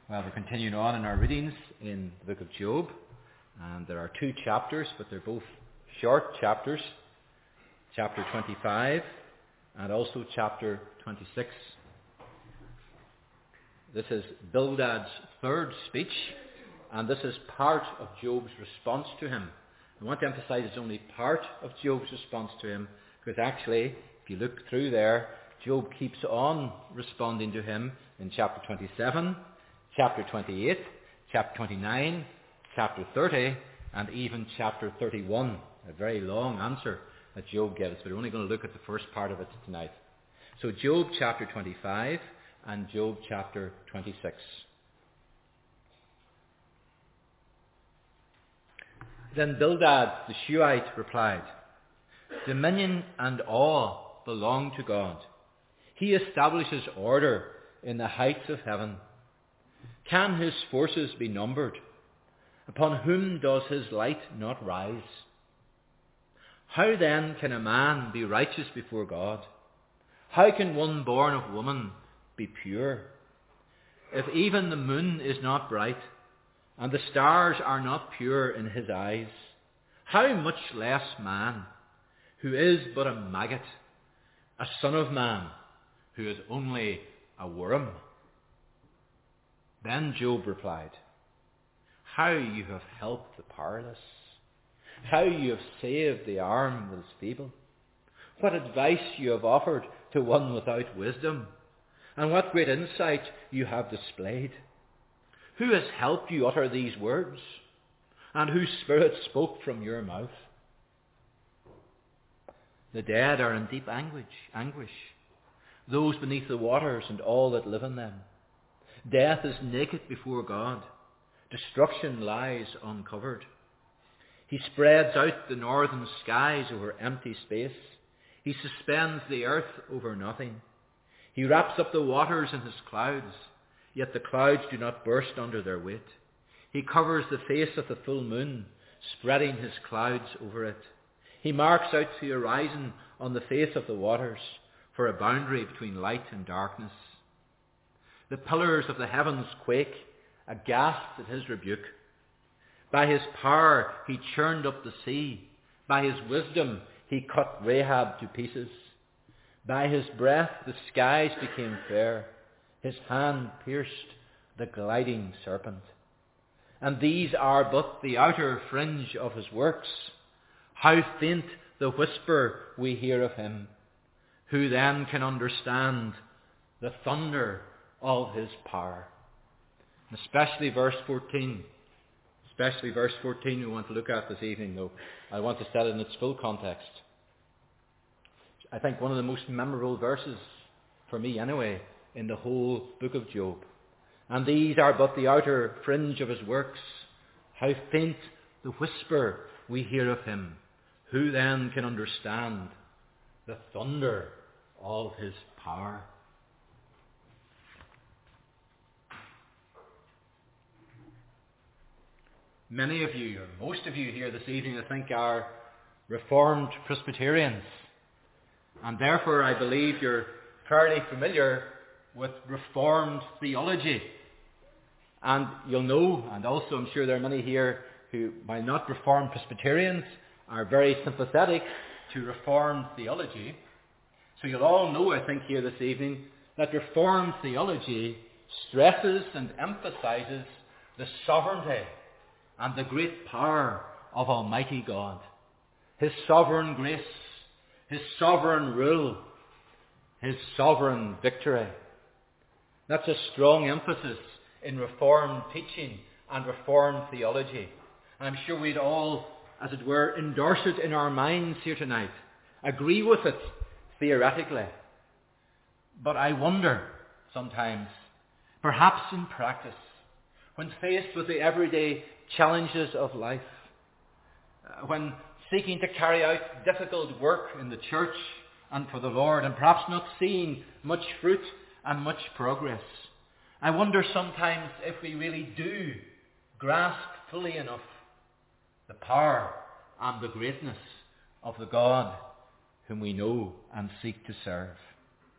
Well, we're continuing on in our readings in the book of Job, and there are two chapters, but they're both short chapters, chapter 25 and also chapter 26. This is Bildad's third speech, and this is part of Job's response to him. I want to emphasize it's only part of Job's response to him, because actually, if you look through there, Job keeps on responding to him in chapter 27, chapter 28, chapter 29, chapter 30, and even chapter 31. A very long answer that Job gives, but we're only going to look at the first part of it tonight. So Job chapter 25 and Job chapter 26. Then Bildad the Shuhite replied, "Dominion and awe belong to God. He establishes order in the heights of heaven. Can his forces be numbered? Upon whom does his light not rise? How then can a man be righteous before God? How can one born of woman be pure? If even the moon is not bright, and the stars are not pure in his eyes, how much less man, who is but a maggot, a son of man, who is only a worm?" Then Job replied, "How you have helped the powerless! How you have saved the arm that is feeble! What advice you have offered to one without wisdom, and what great insight you have displayed! Who has helped you utter these words, and whose spirit spoke from your mouth? The dead are in deep anguish, those beneath the waters and all that live in them. Death is naked before God. Destruction lies uncovered. He spreads out the northern skies over empty space. He suspends the earth over nothing. He wraps up the waters in his clouds, yet the clouds do not burst under their weight. He covers the face of the full moon, spreading his clouds over it. He marks out the horizon on the face of the waters for a boundary between light and darkness. The pillars of the heavens quake, aghast at his rebuke. By his power he churned up the sea. By his wisdom he cut Rahab to pieces. By his breath the skies became fair. His hand pierced the gliding serpent. And these are but the outer fringe of his works. How faint the whisper we hear of him. Who then can understand the thunder of his power?" And especially verse 14 we want to look at this evening, though I want to set it in its full context. I think one of the most memorable verses, for me anyway, in the whole book of Job. "And these are but the outer fringe of his works. How faint the whisper we hear of him. Who then can understand the thunder of his power?" Many of you, or most of you here this evening, I think, are Reformed Presbyterians. And therefore, I believe you're fairly familiar with Reformed theology. And you'll know, and also I'm sure there are many here who, while not Reformed Presbyterians, are very sympathetic to Reformed theology. So you'll all know, I think, here this evening, that Reformed theology stresses and emphasizes the sovereignty and the great power of Almighty God. His sovereign grace, his sovereign rule, his sovereign victory. That's a strong emphasis in Reformed teaching and Reformed theology. And I'm sure we'd all, as it were, endorse it in our minds here tonight, agree with it theoretically. But I wonder sometimes, perhaps in practice, when faced with the everyday challenges of life, when seeking to carry out difficult work in the church and for the Lord, and perhaps not seeing much fruit and much progress, I wonder sometimes if we really do grasp fully enough the power and the greatness of the God whom we know and seek to serve.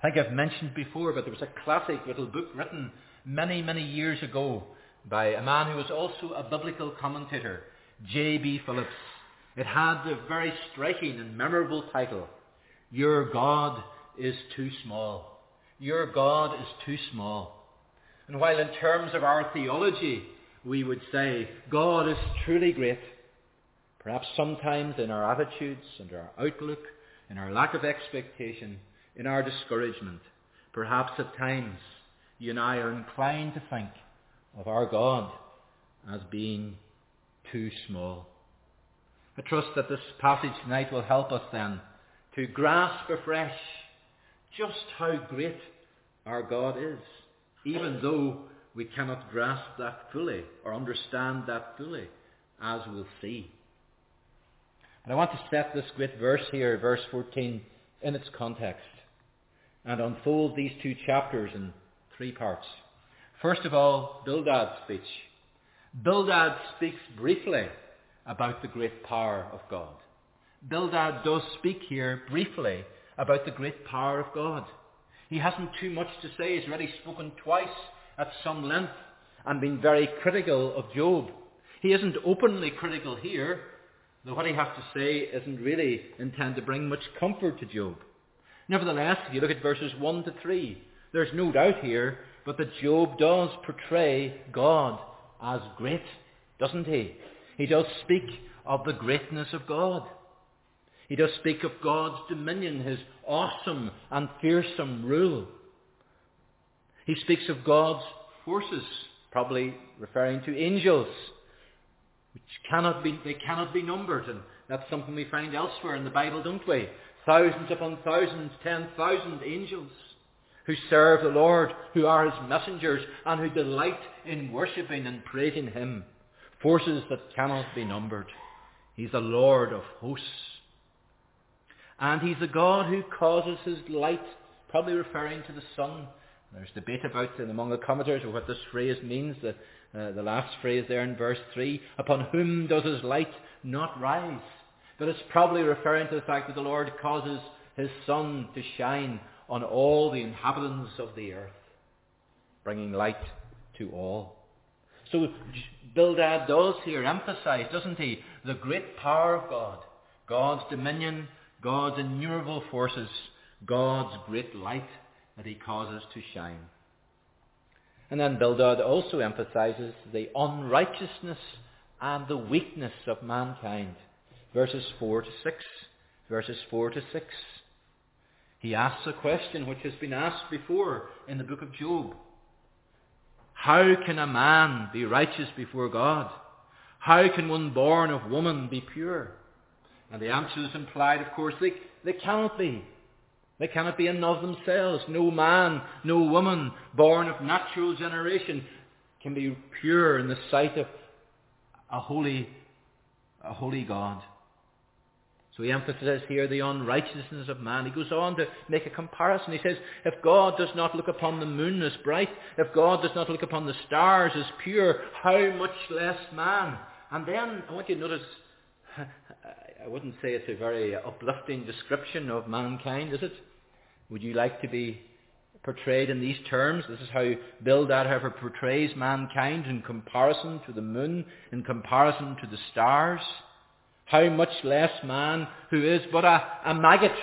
I think I've mentioned before, but there was a classic little book written many, many years ago by a man who was also a biblical commentator, J.B. Phillips. It had the very striking and memorable title, Your God is Too Small. Your God is too small. And while in terms of our theology, we would say God is truly great, perhaps sometimes in our attitudes and our outlook, in our lack of expectation, in our discouragement, perhaps at times you and I are inclined to think of our God as being too small. I trust that this passage tonight will help us then to grasp afresh just how great our God is, even though we cannot grasp that fully or understand that fully, as we'll see. But I want to set this great verse here, verse 14, in its context and unfold these two chapters in three parts. First of all, Bildad's speech. Bildad speaks briefly about the great power of God. Bildad does speak here briefly about the great power of God. He hasn't too much to say. He's already spoken twice at some length and been very critical of Job. He isn't openly critical here, though what he has to say isn't really intended to bring much comfort to Job. Nevertheless, if you look at verses 1 to 3, there's no doubt here but that Job does portray God as great, doesn't he? He does speak of the greatness of God. He does speak of God's dominion, his awesome and fearsome rule. He speaks of God's forces, probably referring to angels, which cannot be numbered, and that's something we find elsewhere in the Bible, don't we? Thousands upon thousands, 10,000 angels who serve the Lord, who are his messengers, and who delight in worshipping and praising him. Forces that cannot be numbered. He's the Lord of hosts. And he's the God who causes his light, probably referring to the sun. There's debate about it among the commentators of what this phrase means, the last phrase there in verse 3, upon whom does his light not rise? But it's probably referring to the fact that the Lord causes his sun to shine on all the inhabitants of the earth, bringing light to all. So Bildad does here emphasize, doesn't he, the great power of God, God's dominion, God's innumerable forces, God's great light that he causes to shine. And then Bildad also emphasizes the unrighteousness and the weakness of mankind. Verses 4 to 6. Verses 4 to 6. He asks a question which has been asked before in the book of Job. How can a man be righteous before God? How can one born of woman be pure? And the answer is implied, of course, they cannot be. They cannot be in and of themselves. No man, no woman born of natural generation can be pure in the sight of a holy God. So he emphasizes here the unrighteousness of man. He goes on to make a comparison. He says, if God does not look upon the moon as bright, if God does not look upon the stars as pure, how much less man? And then I want you to notice, I wouldn't say it's a very uplifting description of mankind, is it? Would you like to be portrayed in these terms? This is how Bildad, however, portrays mankind in comparison to the moon, in comparison to the stars. How much less man who is but a maggot,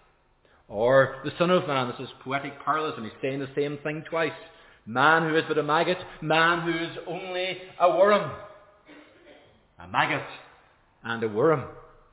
or the Son of Man. This is poetic parallelism. He's saying the same thing twice. Man who is but a maggot, man who is only a worm. A maggot and a worm.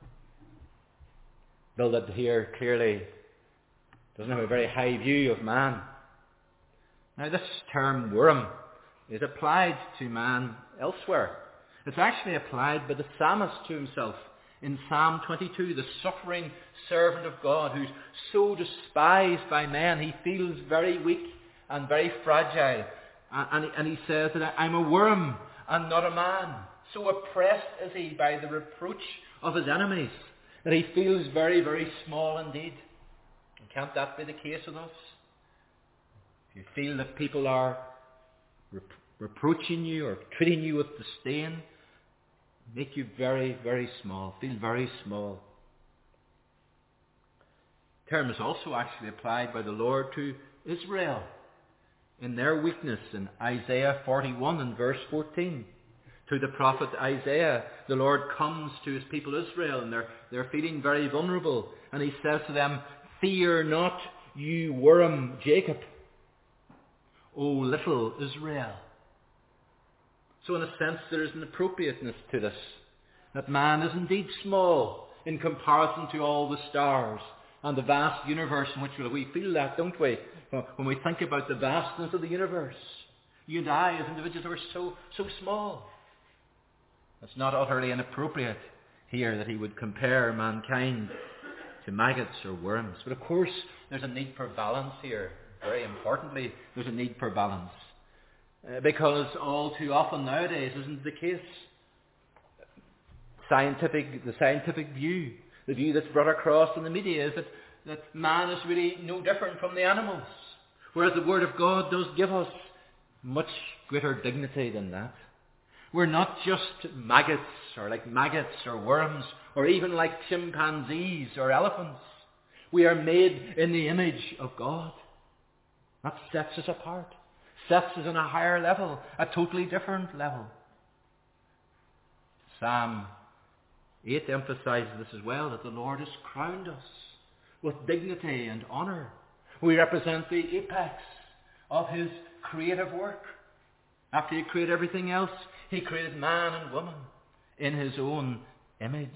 Bildad here clearly doesn't have a very high view of man. Now this term worm is applied to man elsewhere. It's actually applied by the psalmist to himself in Psalm 22, the suffering servant of God who's so despised by men. He feels very weak and very fragile. And he says that I'm a worm and not a man. So oppressed is he by the reproach of his enemies that he feels very, very small indeed. And can't that be the case with us? If you feel that people are reproaching you or treating you with disdain, make you very, very small. Feel very small. The term is also actually applied by the Lord to Israel in their weakness in Isaiah 41 and verse 14. To the prophet Isaiah, the Lord comes to his people Israel, and they're feeling very vulnerable. And he says to them, "Fear not, you worm Jacob, O little Israel." So in a sense there is an appropriateness to this, that man is indeed small in comparison to all the stars and the vast universe in which we feel that, don't we? When we think about the vastness of the universe, you and I as individuals are so small. It's not utterly inappropriate here that he would compare mankind to maggots or worms. But of course, there's a need for balance here. Very importantly, there's a need for balance. Because all too often nowadays isn't the case. The scientific view, the view that's brought across in the media is that man is really no different from the animals. Whereas the Word of God does give us much greater dignity than that. We're not just maggots or worms or even like chimpanzees or elephants. We are made in the image of God. That sets us apart. Sets us on a higher level, a totally different level. Psalm 8 emphasizes this as well, that the Lord has crowned us with dignity and honour. We represent the apex of his creative work. After he created everything else, he created man and woman in his own image.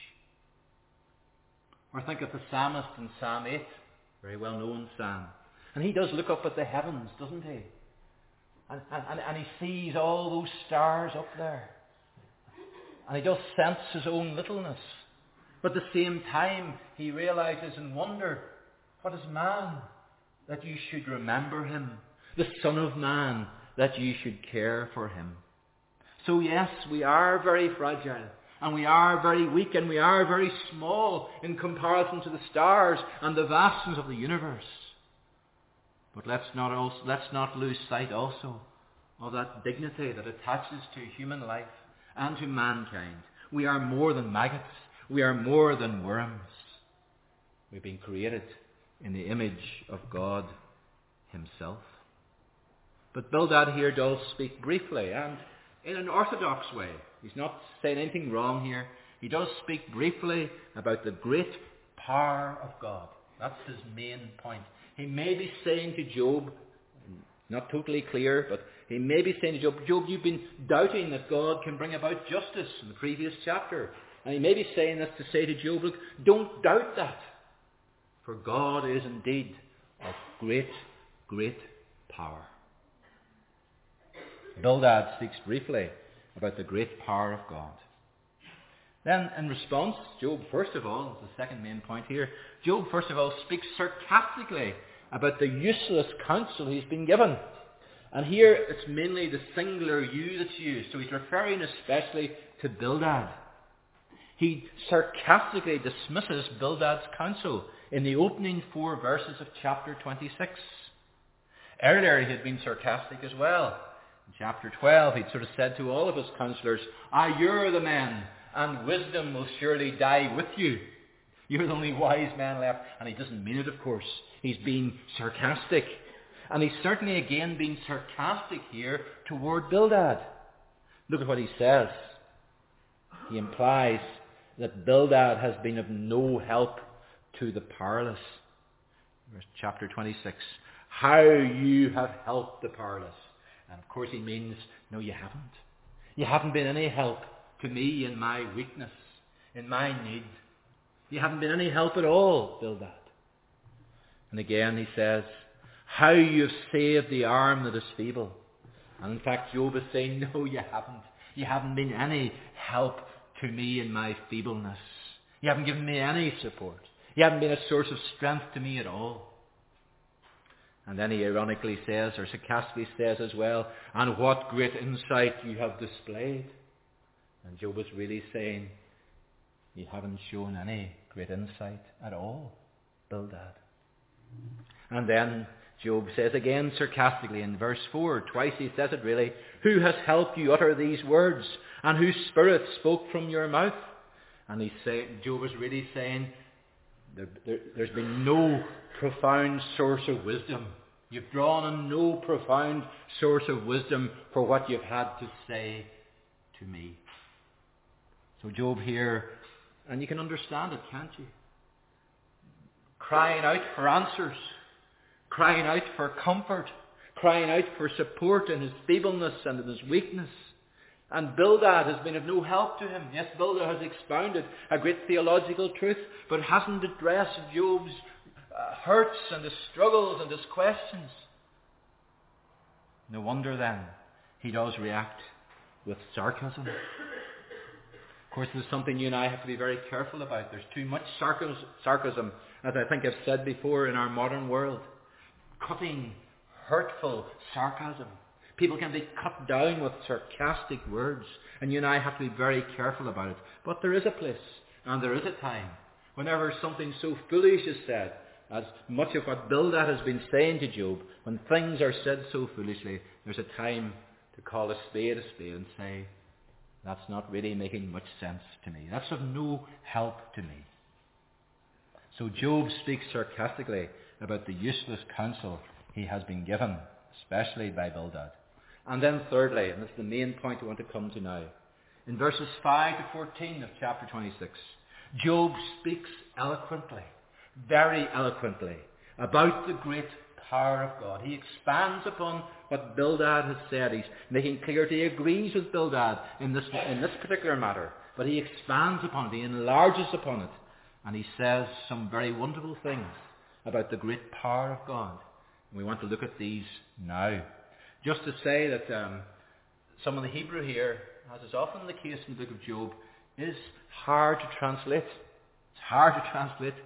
Or think of the psalmist in Psalm 8, very well known psalm. And he does look up at the heavens, doesn't he? And he sees all those stars up there. And he does sense his own littleness. But at the same time, he realizes in wonder, what is man that you should remember him? The Son of Man that you should care for him. So yes, we are very fragile. And we are very weak. And we are very small in comparison to the stars and the vastness of the universe. But let's not lose sight also of that dignity that attaches to human life and to mankind. We are more than maggots. We are more than worms. We've been created in the image of God himself. But Bildad here does speak briefly and in an orthodox way. He's not saying anything wrong here. He does speak briefly about the great power of God. That's his main point. He may be saying to Job, not totally clear, but he may be saying to Job, Job, you've been doubting that God can bring about justice in the previous chapter. And he may be saying this to say to Job, look, don't doubt that. For God is indeed of great, great power. Bildad speaks briefly about the great power of God. Then, in response, Job, first of all, the second main point here, Job, first of all, speaks sarcastically about the useless counsel he's been given. And here, it's mainly the singular you that's used. So he's referring especially to Bildad. He sarcastically dismisses Bildad's counsel in the opening 4 verses of chapter 26. Earlier, he had been sarcastic as well. In chapter 12, he'd sort of said to all of his counselors, you're the men, and wisdom will surely die with you. You're the only wise man left. And he doesn't mean it, of course. He's being sarcastic. And he's certainly again being sarcastic here toward Bildad. Look at what he says. He implies that Bildad has been of no help to the powerless. Verse chapter 26. How you have helped the powerless. And of course he means, no, you haven't. You haven't been any help to me in my weakness, in my need. You haven't been any help at all, Bildad. And again he says, how you have saved the arm that is feeble. And in fact Job is saying, no, you haven't. You haven't been any help to me in my feebleness. You haven't given me any support. You haven't been a source of strength to me at all. And then he ironically says, or sarcastically says as well, and what great insight you have displayed. And Job is really saying, you haven't shown any great insight at all, Bildad. And then Job says again sarcastically in verse 4, twice he says it really, who has helped you utter these words, and whose spirit spoke from your mouth? And Job is really saying, There's been no profound source of wisdom. You've drawn on no profound source of wisdom for what you've had to say to me. So Job here, and you can understand it, can't you? Crying out for answers, crying out for comfort, crying out for support in his feebleness and in his weakness. And Bildad has been of no help to him. Yes, Bildad has expounded a great theological truth, but hasn't addressed Job's hurts and his struggles and his questions. No wonder then he does react with sarcasm. Of course, there's something you and I have to be very careful about. There's too much sarcasm, as I think I've said before, in our modern world. Cutting, hurtful sarcasm. People can be cut down with sarcastic words, and you and I have to be very careful about it. But there is a place, and there is a time, whenever something so foolish is said, as much of what Bildad has been saying to Job, when things are said so foolishly, there's a time to call a spade and say, that's not really making much sense to me. That's of no help to me. So Job speaks sarcastically about the useless counsel he has been given, especially by Bildad. And then thirdly, and this is the main point I want to come to now, in verses 5 to 14 of chapter 26, Job speaks eloquently, very eloquently, about the great power of God. He expands upon what Bildad has said. He's making clear that he agrees with Bildad in this particular matter, but he expands upon it, he enlarges upon it, and he says some very wonderful things about the great power of God. And we want to look at these now. Just to say that some of the Hebrew here, as is often the case in the book of Job, is hard to translate. It's hard to translate.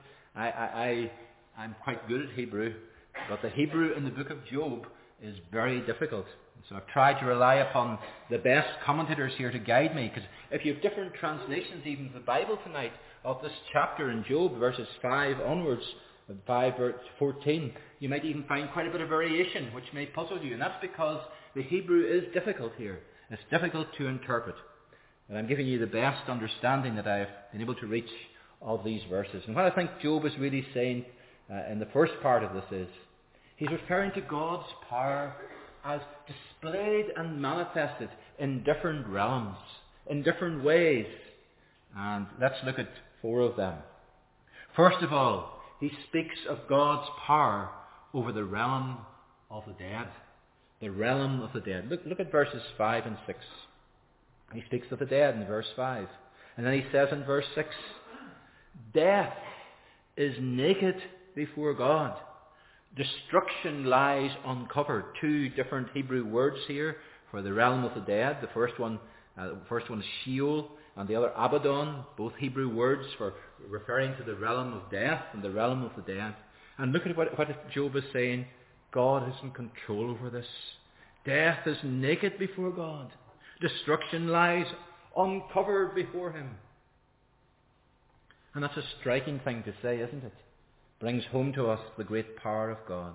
I'm quite good at Hebrew, but the Hebrew in the book of Job is very difficult. So I've tried to rely upon the best commentators here to guide me, because if you have different translations even of the Bible tonight of this chapter in Job, verses 5 onwards, 5 to 14, you might even find quite a bit of variation, which may puzzle you. And that's because the Hebrew is difficult here. It's difficult to interpret. And I'm giving you the best understanding that I've been able to reach of these verses. And what I think Job is really saying in the first part of this is, he's referring to God's power as displayed and manifested in different realms, in different ways. And let's look at 4 of them. First of all, he speaks of God's power over the realm of the dead. The realm of the dead. Look at verses 5 and 6. He speaks of the dead in verse 5. And then he says in verse 6, death is naked before God. Destruction lies uncovered. 2 different Hebrew words here for the realm of the dead. The first one is Sheol, and the other Abaddon, both Hebrew words for referring to the realm of death and the realm of the dead. And look at what Job is saying. God is in control over this. Death is naked before God. Destruction lies uncovered before him. And that's a striking thing to say, isn't it? Brings home to us the great power of God.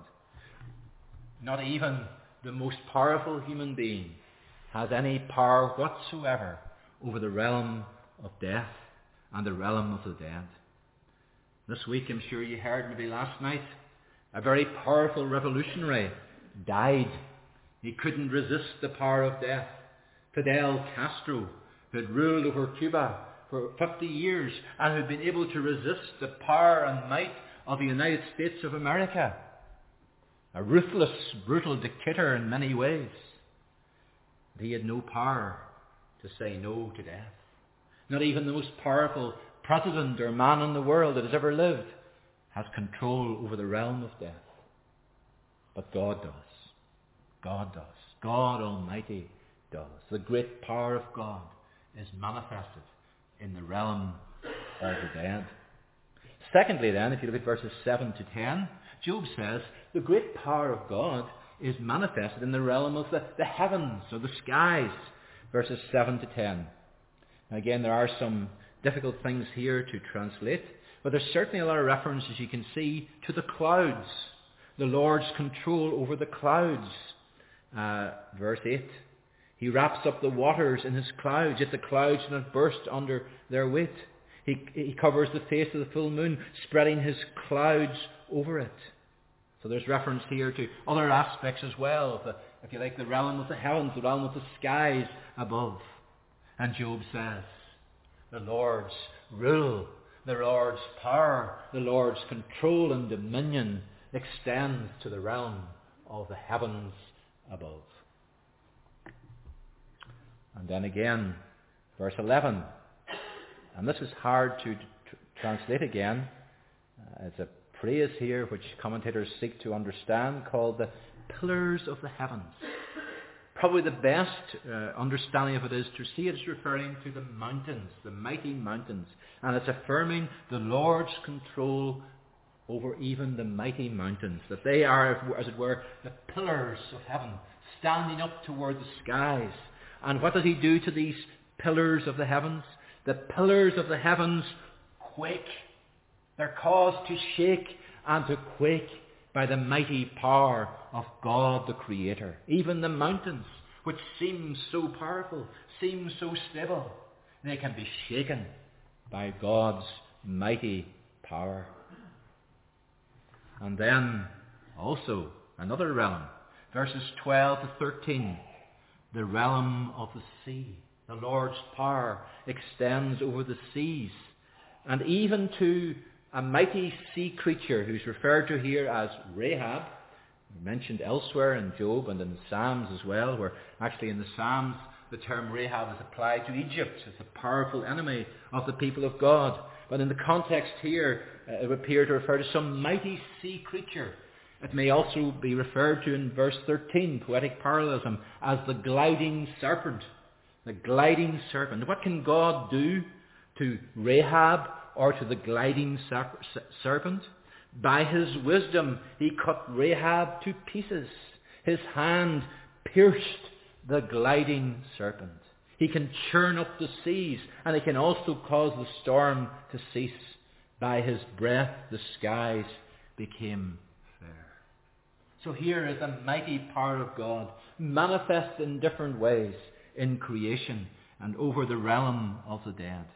Not even the most powerful human being has any power whatsoever over the realm of death and the realm of the dead. This week, I'm sure you heard, maybe last night, a very powerful revolutionary died. He couldn't resist the power of death. Fidel Castro, who had ruled over Cuba for 50 years and who had been able to resist the power and might of the United States of America. A ruthless, brutal dictator in many ways. But he had no power to say no to death. Not even the most powerful president or man in the world that has ever lived has control over the realm of death. But God does. God does. God Almighty does. The great power of God is manifested in the realm of the dead. Secondly then, if you look at verses 7 to 10, Job says the great power of God is manifested in the realm of the heavens or the skies. Verses 7 to 10. Now again, there are some difficult things here to translate, but there's certainly a lot of references you can see to the clouds. The Lord's control over the clouds. Verse 8. He wraps up the waters in his clouds, yet the clouds do not burst under their weight. He covers the face of the full moon, spreading his clouds over it. So there's reference here to other aspects as well, of the, if you like, the realm of the heavens, the realm of the skies above. And Job says, the Lord's rule, the Lord's power, the Lord's control and dominion extends to the realm of the heavens above. And then again, verse 11. And this is hard to translate again. It's a phrase here which commentators seek to understand, called the pillars of the heavens. Probably the best understanding of it is to see it as referring to the mountains, the mighty mountains. And it's affirming the Lord's control over even the mighty mountains, that they are, as it were, the pillars of heaven, standing up toward the skies. And what does he do to these pillars of the heavens? The pillars of the heavens quake. They're caused to shake and to quake by the mighty power of God the Creator. Even the mountains, which seem so powerful, seem so stable, they can be shaken by God's mighty power. And then also another realm, verses 12 to 13, the realm of the sea. The Lord's power extends over the seas, and even to a mighty sea creature who's referred to here as Rahab, mentioned elsewhere in Job and in the Psalms as well, where actually in the Psalms the term Rahab is applied to Egypt as a powerful enemy of the people of God. But in the context here, it would appear to refer to some mighty sea creature. It may also be referred to in verse 13, poetic parallelism, as the gliding serpent. The gliding serpent. What can God do to Rahab or to the gliding serpent? By his wisdom, he cut Rahab to pieces. His hand pierced the gliding serpent. He can churn up the seas, and he can also cause the storm to cease. By his breath, the skies became fair. So here is the mighty power of God, manifest in different ways in creation and over the realm of the dead.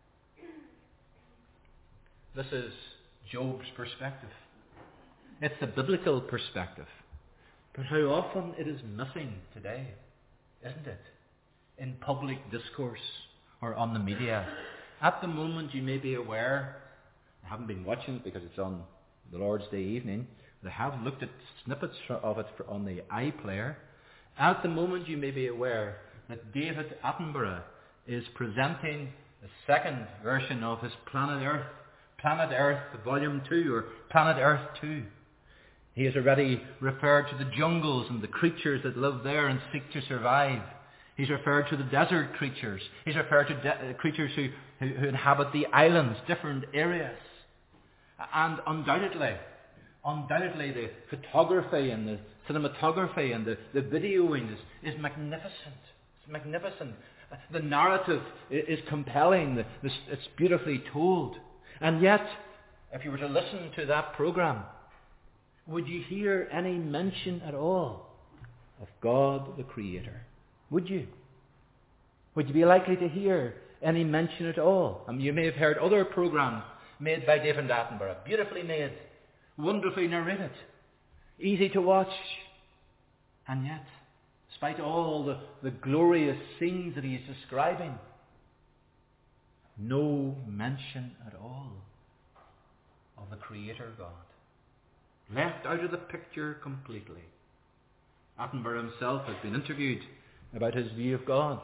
This is Job's perspective. It's the biblical perspective. But how often it is missing today, isn't it? In public discourse or on the media. At the moment, you may be aware, I haven't been watching it because it's on the Lord's Day evening, but I have looked at snippets of it on the iPlayer. At the moment, you may be aware that David Attenborough is presenting the second version of his Planet Earth Volume 2, or Planet Earth 2. He has already referred to the jungles and the creatures that live there and seek to survive. He's referred to the desert creatures. He's referred to creatures who inhabit the islands, different areas. And undoubtedly the photography and the cinematography and the videoing is magnificent. It's magnificent. The narrative is compelling. It's beautifully told. And yet, if you were to listen to that program, would you hear any mention at all of God the Creator? Would you? Would you be likely to hear any mention at all? I mean, you may have heard other programs made by David Attenborough, beautifully made, wonderfully narrated, easy to watch. And yet, despite all the glorious scenes that he is describing, no mention at all of the Creator God. Left out of the picture completely. Attenborough himself has been interviewed about his view of God.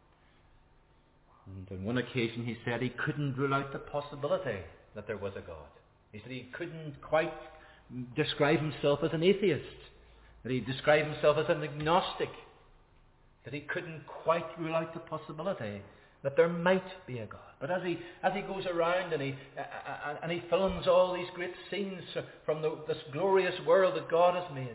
And on one occasion he said he couldn't rule out the possibility that there was a God. He said he couldn't quite describe himself as an atheist, that he described himself as an agnostic, that he couldn't quite rule out the possibility that there might be a God. But as he goes around and he films all these great scenes from this glorious world that God has made,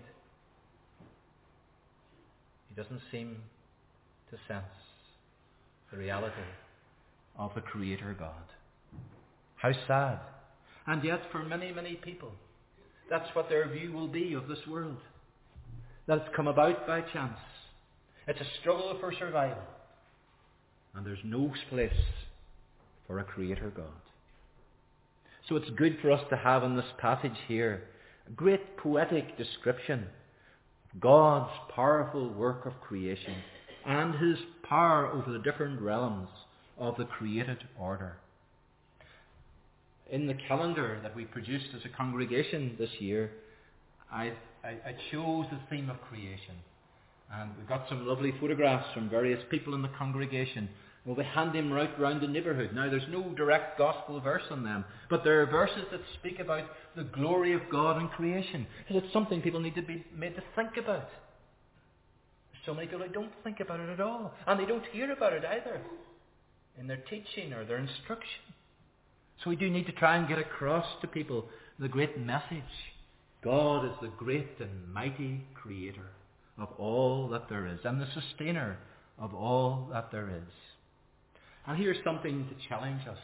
he doesn't seem to sense the reality of the Creator God. How sad. And yet for many, many people, that's what their view will be of this world. That it's come about by chance. It's a struggle for survival. And there's no place for a Creator God. So it's good for us to have in this passage here a great poetic description of God's powerful work of creation and his power over the different realms of the created order. In the calendar that we produced as a congregation this year, I chose the theme of creation. And we've got some lovely photographs from various people in the congregation. We'll be handing them out around the neighbourhood. Now, there's no direct gospel verse on them, but there are verses that speak about the glory of God in creation. Because it's something people need to be made to think about. So many people don't think about it at all. And they don't hear about it either in their teaching or their instruction. So we do need to try and get across to people the great message. God is the great and mighty Creator of all that there is, and the sustainer of all that there is. And here's something to challenge us.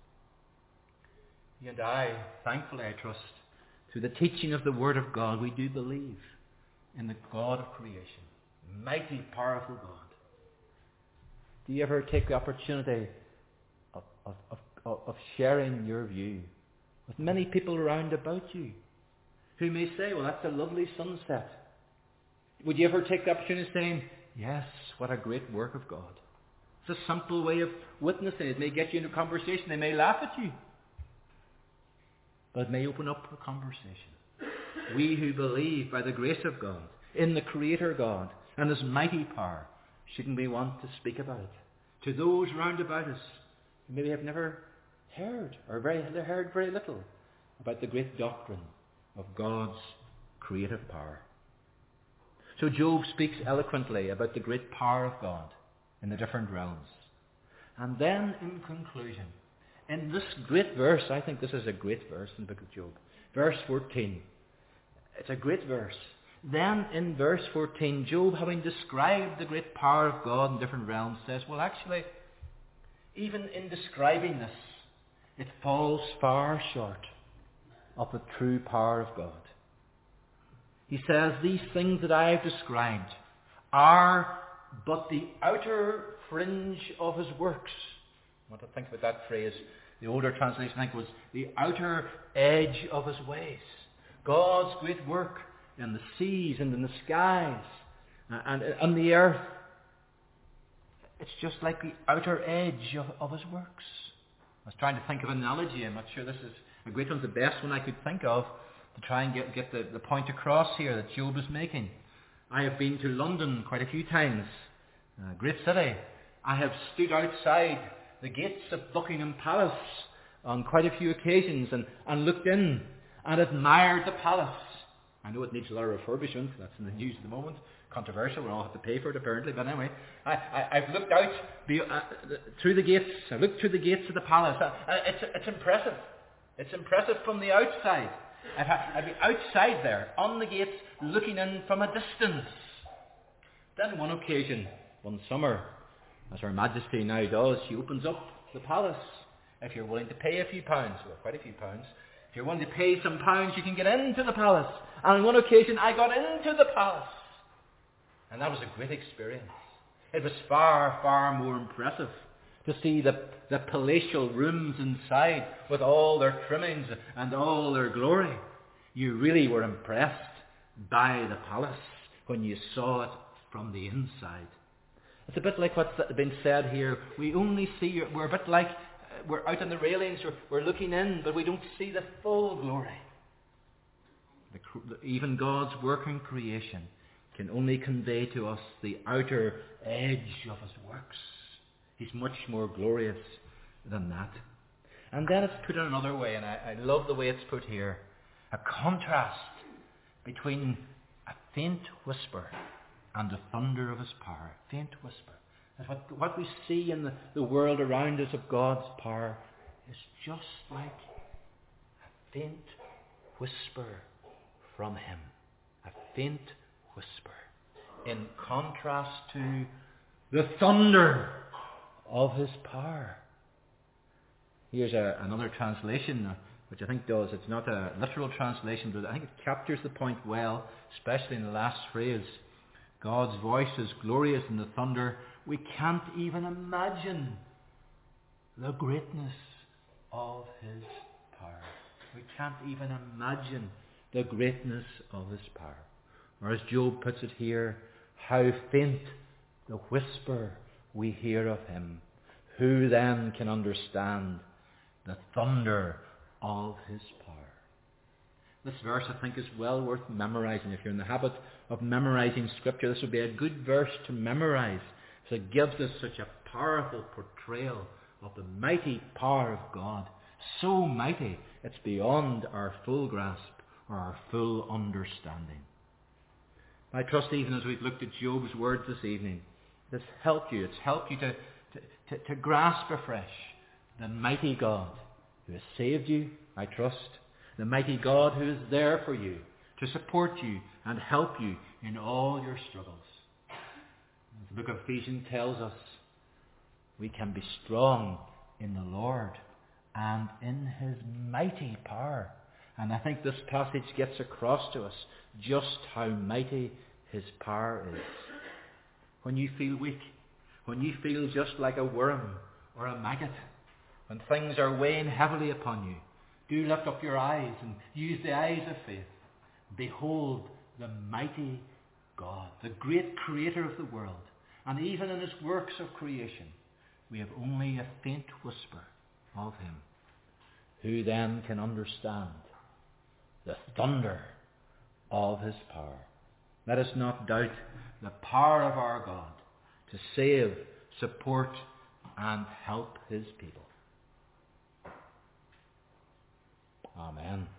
You and I, thankfully I trust, through the teaching of the Word of God, we do believe in the God of creation, mighty, powerful God. Do you ever take the opportunity of sharing your view with many people around about you who may say, well, that's a lovely sunset? Would you ever take the opportunity of saying, yes, what a great work of God? It's a simple way of witnessing. It may get you into conversation. They may laugh at you. But it may open up a conversation. We who believe by the grace of God, in the Creator God, and his mighty power, shouldn't we want to speak about it to those round about us who maybe have never heard, or heard very little, about the great doctrine of God's creative power. So Job speaks eloquently about the great power of God in the different realms. And then in conclusion, in this great verse, I think this is a great verse in the book of Job, verse 14. It's a great verse. Then in verse 14, Job, having described the great power of God in different realms, says, well, actually, even in describing this, it falls far short of the true power of God. He says, these things that I have described are but the outer fringe of his works. I want to think about that phrase. The older translation, I think, was the outer edge of his ways. God's great work in the seas and in the skies and on the earth. It's just like the outer edge of his works. I was trying to think of an analogy. I'm not sure this is a great one, the best one I could think of, to try and get the point across here that Job is making. I have been to London quite a few times, a great city. I have stood outside the gates of Buckingham Palace on quite a few occasions and looked in and admired the palace. I know it needs a lot of refurbishment. That's in the news at the moment. Controversial. We all have to pay for it apparently. But anyway, I've looked out through the gates. I've looked through the gates of the palace. It's impressive. It's impressive from the outside. I've been outside there, on the gates, looking in from a distance. Then one occasion, one summer, as Her Majesty now does, she opens up the palace. If you're willing to pay a few pounds, well, quite a few pounds, if you're willing to pay some pounds, you can get into the palace. And on one occasion, I got into the palace. And that was a great experience. It was far, far more impressive to see the palatial rooms inside with all their trimmings and all their glory. You really were impressed by the palace when you saw it from the inside. It's a bit like what's been said here. We only see, we're a bit like, we're out on the railings, we're looking in, but we don't see the full glory. Even God's work in creation can only convey to us the outer edge of his works. He's much more glorious than that. And then it's put in another way, and I love the way it's put here. A contrast between a faint whisper and the thunder of his power. Faint whisper. And what we see in the world around us of God's power is just like a faint whisper from him. A faint whisper. In contrast to the thunder of his power. Here's another translation, which I think does. It's not a literal translation, but I think it captures the point well, especially in the last phrase. God's voice is glorious in the thunder. We can't even imagine the greatness of his power. We can't even imagine the greatness of his power. Or as Job puts it here, how faint the whisper we hear of him. Who then can understand the thunder of his power? This verse, I think, is well worth memorizing. If you're in the habit of memorizing Scripture, this would be a good verse to memorize. So it gives us such a powerful portrayal of the mighty power of God. So mighty, it's beyond our full grasp or our full understanding. I trust even as we've looked at Job's words this evening, it's helped you to grasp afresh the mighty God who has saved you, I trust, the mighty God who is there for you, to support you and help you in all your struggles. As the book of Ephesians tells us, we can be strong in the Lord and in his mighty power. And I think this passage gets across to us just how mighty his power is. When you feel weak, when you feel just like a worm or a maggot, when things are weighing heavily upon you, do lift up your eyes and use the eyes of faith. Behold the mighty God, the great creator of the world. And even in his works of creation, we have only a faint whisper of him. Who then can understand the thunder of his power? Let us not doubt the power of our God to save, support, and help his people. Amen.